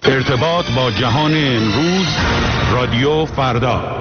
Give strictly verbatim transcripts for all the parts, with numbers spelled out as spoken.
ارتباط با جهان امروز، رادیو فردا.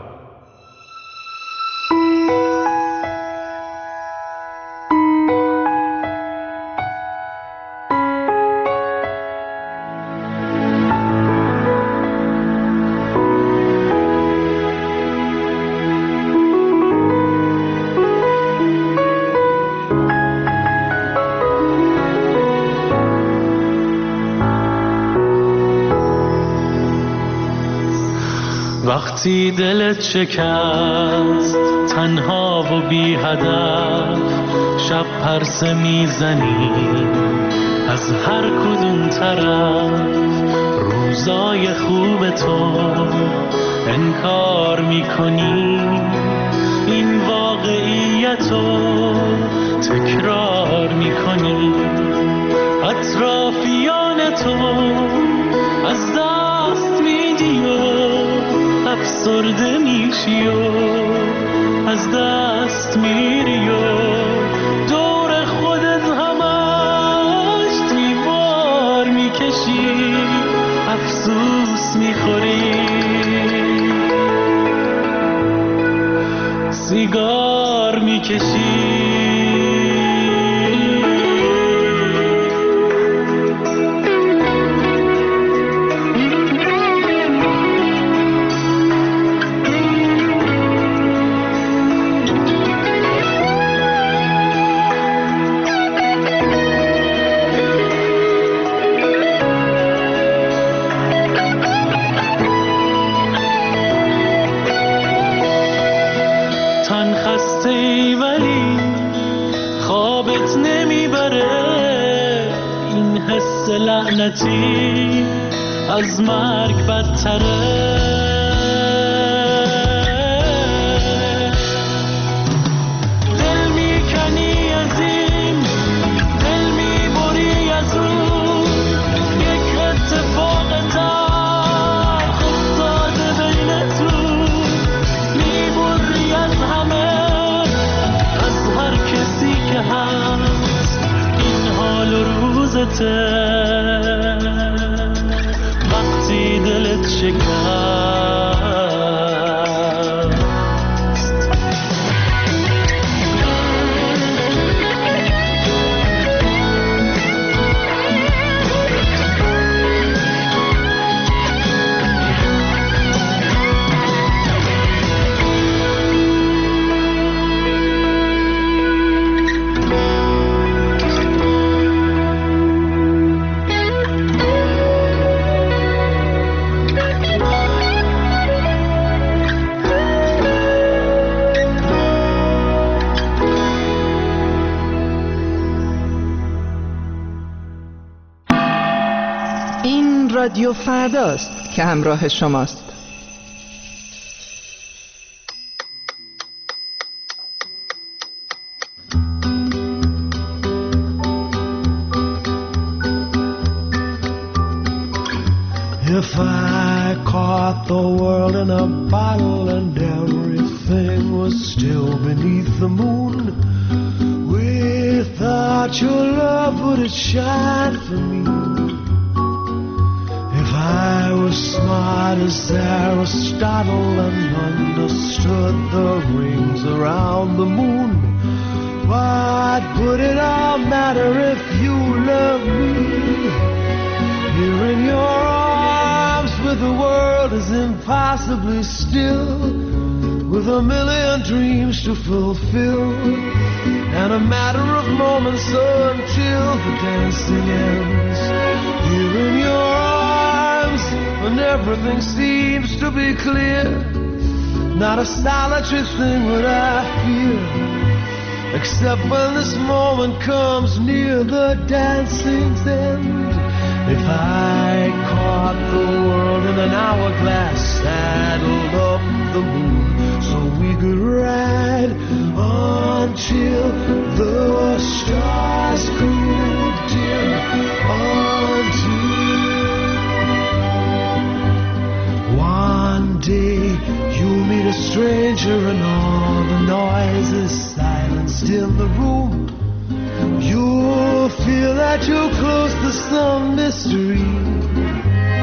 وقتی دلت شکست تنها و بی هدف، شب پرسه میزنی از هر کدوم طرف، روزای خوب تو انکار میکنی، این واقعیتو تکرار میکنی، اطرافیان تو از دست میدی و افسرده میشی و از دست میری و دور خودت همش دیوار میکشی، افسوس میخوری، سیگار میکشی. لعنتی از مرگ بدتره، دل میکنی از این، دل میبری از اون، یک اتفاق تلخ افتاده بینتون، میبری از همه، از هر کسی که هست، این حال و روزته. وقتی دلت شکست رادیو فرداست که همراه شماست. If I caught the world in a bottle and everything was still beneath the moon, without your love would it shine for me? I was smart as Aristotle and understood the rings around the moon. What would it all matter if you love me? Here in your arms with the world is impossibly still, with a million dreams to fulfill, and a matter of moments until the dancing ends. Here in your arms when everything seems to be clear, not a solitary thing would I fear, except when this moment comes near the dancing's end. If I caught the world in an hourglass, saddled up the moon so we could ride until the stars grew dim, until one day you meet a stranger and all the noise is silenced in the room. You'll feel that you're close to some mystery,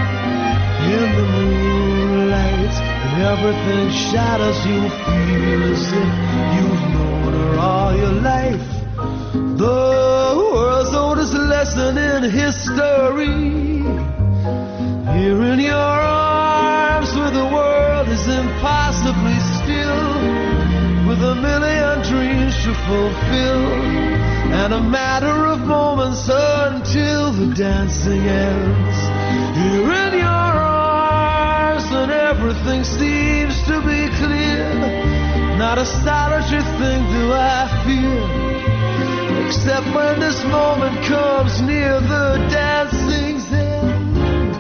everything shatters. You feel as if you've known her all your life. The world's oldest lesson in history, here in your arms, where the world is impossibly still, with a million dreams to fulfill, and a matter of moments until the dancing ends. Here in your arms, and everything seems to be clear. Not a solitary thing do I fear, except when this moment comes near the dancing's end.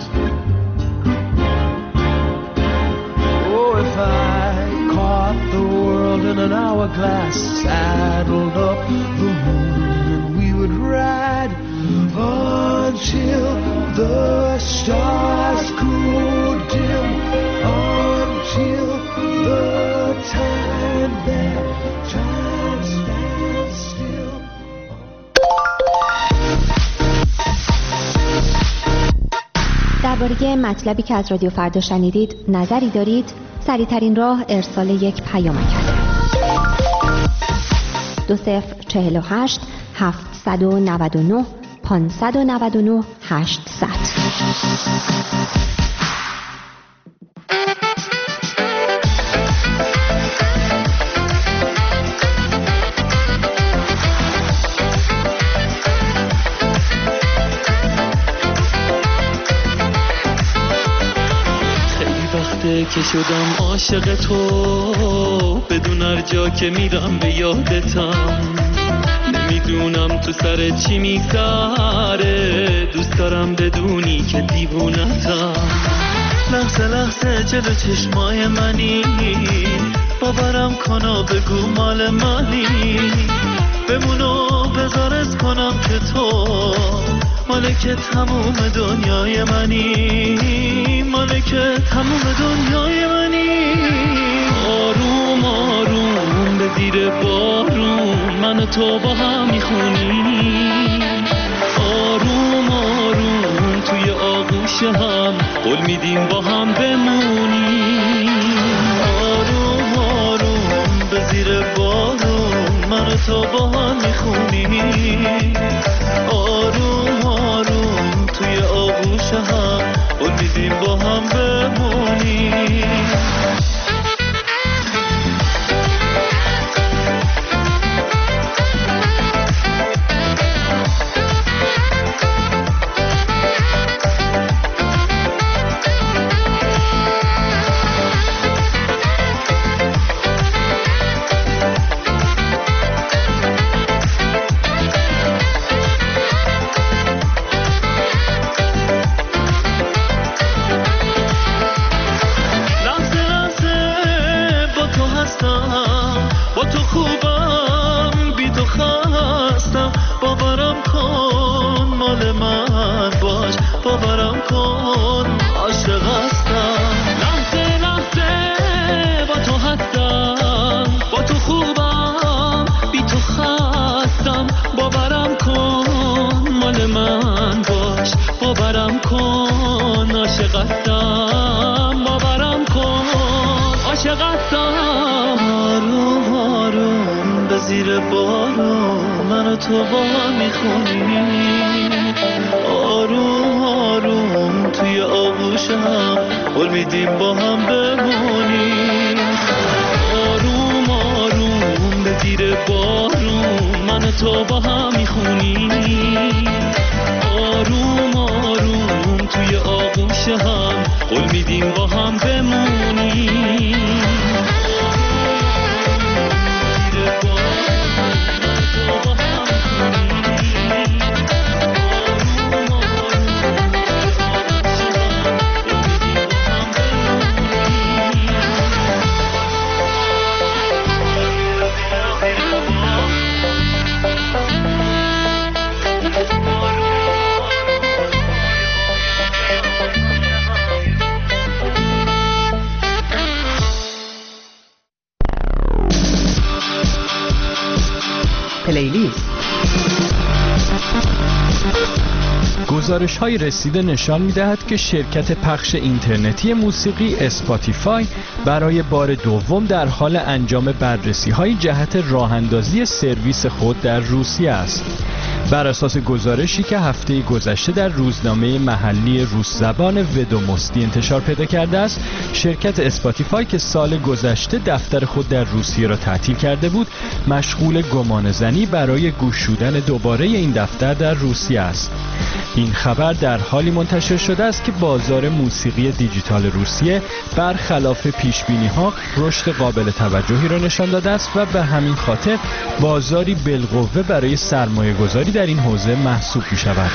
Oh, if I caught the world in an hourglass, saddled up the moon, and we would ride until the stars grew dim, until the time that time stands still. درباره مطلبی که از رادیو فردا شنیدید نظری دارید؟ سریع‌ترین راه ارسال یک پیامک است. دو صفر چهل و هشت هفتصد و نود و نه پانصد و نود و نه هشتصد. که شدم عاشق تو، بدون هر جا که میرم به یادتم. نمیدونم تو سر چی میگذره، دوست دارم بدونی که دیوونتم. لحظه لحظه جلو چشمای منی، باورم کن و بگو مال منی. بمونو بذارت کنم که تو مالک تموم دنیای منی، مالک تموم دنیای منی. آروم آروم به زیر بارون من و تو با هم میخونی. آروم آروم توی آغوش هم قول میدیم با هم بمونی. آروم آروم به زیر بارون من و تو با هم میخونی. آروم آروم توی آغوش هم قول میدیم با هم بمونی. زیر بارون من و تو با هم میخونی. آروم آروم توی آغوش هم قول میدیم با هم بمونی. آروم آروم به زیر بارون من و تو با هم میخونی. آروم آروم توی آغوش هم قول میدیم با هم بمونی. پلیلیست گزارش‌های رسیده نشان می‌دهد که شرکت پخش اینترنتی موسیقی اسپاتیفای برای بار دوم در حال انجام بررسی‌های جهت راه‌اندازی سرویس خود در روسیه است. بر اساس گزارشی که هفته گذشته در روزنامه محلی روس زبان ودوموستی انتشار پیدا کرده است، شرکت اسپاتیفای که سال گذشته دفتر خود در روسیه را تعطیل کرده بود، مشغول گمانه‌زنی برای گشودن دوباره این دفتر در روسیه است. این خبر در حالی منتشر شده است که بازار موسیقی دیجیتال روسیه برخلاف پیشبینی‌ها رشد قابل توجهی را نشان داده است و به همین خاطر بازاری بالقوه برای سرمایه‌گذاری در این حوزه محسوب می‌شود.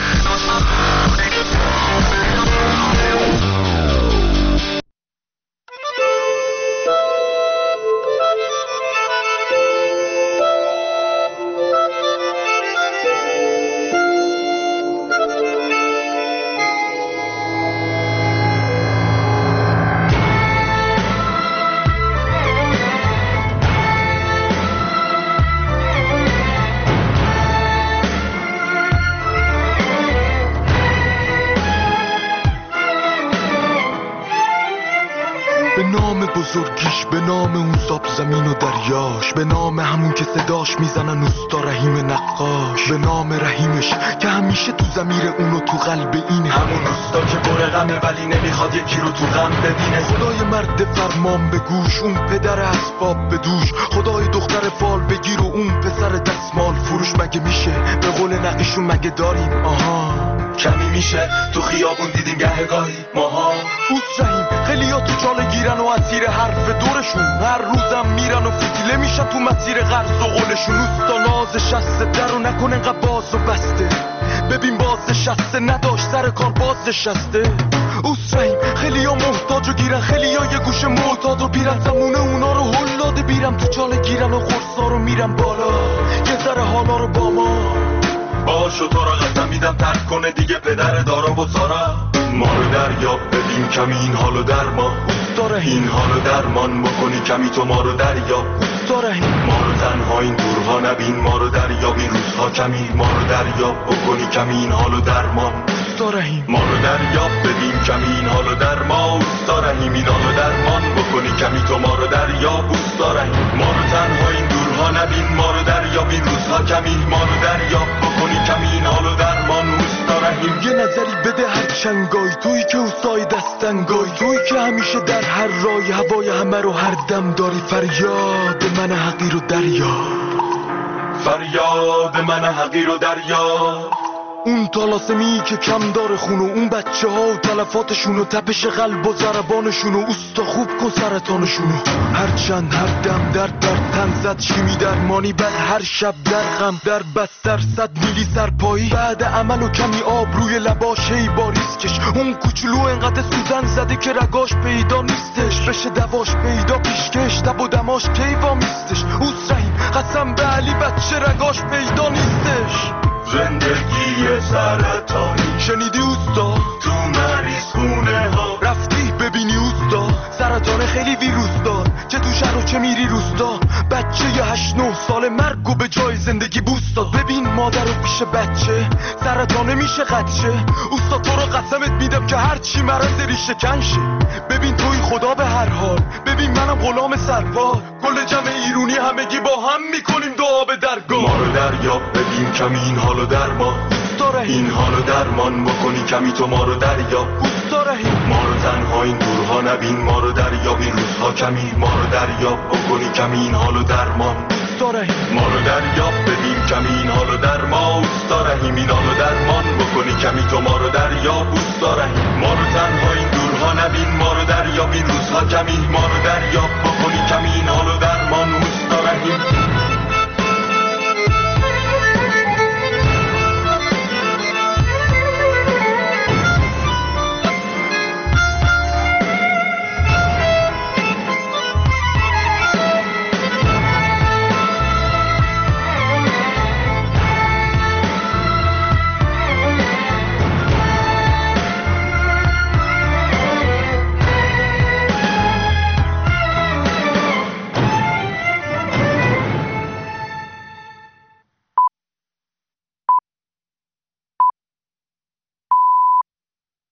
به نام بزرگیش، به نام اون زاب زمین و دریاش، به نام همون که صداش میزنن اوستا رحیم نقاش، به نام رحیمش که همیشه تو ضمیر اونو تو قلب این همون اوستا که پر غمه ولی نمیخواد یکی رو تو غم ببینه. خدای مرد فرمان به گوش، اون پدر اسباب به دوش، خدای دختر فال بگیر و اون پسر دستمال فروش. مگه میشه به قول نقیشون مگه داریم آها کمی میشه تو خیابون دیدیم گهگاهی ماها. اوس رحیم خیلیا تو چاله گیرن و اسیر حرف دورشون، هر روزم میرن و فتیله میشن تو مسیر قرض و قولشون. اوستا ناز شسته در رو نکن انقدر باز و بسته، ببین باز شسته نداشت سر کار باز شسته. اوس رحیم خیلیا محتاج و گیرن، خیلیا یه گوشه معتاد و بیرن، زمونه اونا رو هل داده بیرم تو چاله گیرن و قرصا رو میرن بالا یه ذره حالا رو با ما. باشو تو را قسم میدم ترک کنه دیگه پدر دارا و سارا. ما رو دریاب ببین کمی این حالو در ما اوستا این حالو درمان بکنی کمی تو ما رو دریاب اوستا ما رو تنها این دورها نبین، ما رو دریاب این روزها کمی، ما رو دریاب بکنی کمی این حالو درمان اوستا ما رو دریاب ببین کمی این حالو در ما اوستا رحیم، این حالو درمان بکنی کمی تو ما رو دریاب اوستا ما رو تنها این دورها نبین، ما رو دریاب این روزها کمی، ما رو دریاب بکنی کمی این حالو درمان اوستا رحیم. یه نظری بده هر چنگای تویی که اوستای دستنگای تویی که همیشه در هر رای هوای همه رو هر دم داری. فریاد من حقیر و دریا، فریاد من حقیر و دریا. اون طلاسمی که کم داره خونو، اون بچه ها و تلفاتشون و تپش قلب و ضربانشون و اوستا خوب کن سرطانشونو. هر چند هر دم در در تن زد شیمی درمانی، بعد هر شب در غم در بستر صد میلی سرپایی، بعد عمل و کمی آب روی لباش هی باریسکش. اون کوچولو انقدر سوزن زده که رگاش پیدا نیستش، بشه دواش پیدا پیشکش تب و دماش کی وامیستش. اوس رحیم قسم به علی بچه رگاش پیدا نیستش. زندگی سرطانی شنیدی اوستا تو مریض خونه ها رفتی ببینی اوستا سرطان خیلی ویروس دار چه تو شهر و چه میری روستا. بچه یه هشت نه سال مرگ و به جای زندگی بوست داد. ببین مادر رو پیش بچه سرطانه میشه قدشه. اوستا تو رو قسمت میدم که هر چی مرض ریشه کنشه. ببین توی خدا به هر حال، ببین منم غلام سرپا، کل جمع ایرونی همگی با هم میکنیم دعا به درگاه. ما رو دریاب ببین کمی این حالو درمان این حالو درمان بکنی کمی تو ما رو دریاب اوستا رحیم. ما رو تنها این دورها نبین، ما رو دریاب این روزها کمی، ما رو دریاب بکنی کمی این حالو درمان اوستا رحیم. ما رو دریاب ببین کمی این حالو درمان اوستا رحیم، این حالو درمان بکنی کمی تو ما رو دریاب اوستا رحیم. ما رو تنها این دورها نبین، ما رو دریاب این روزها کمی، ما رو دریاب بکنی کمی این حالو درمان اوستا رحیم.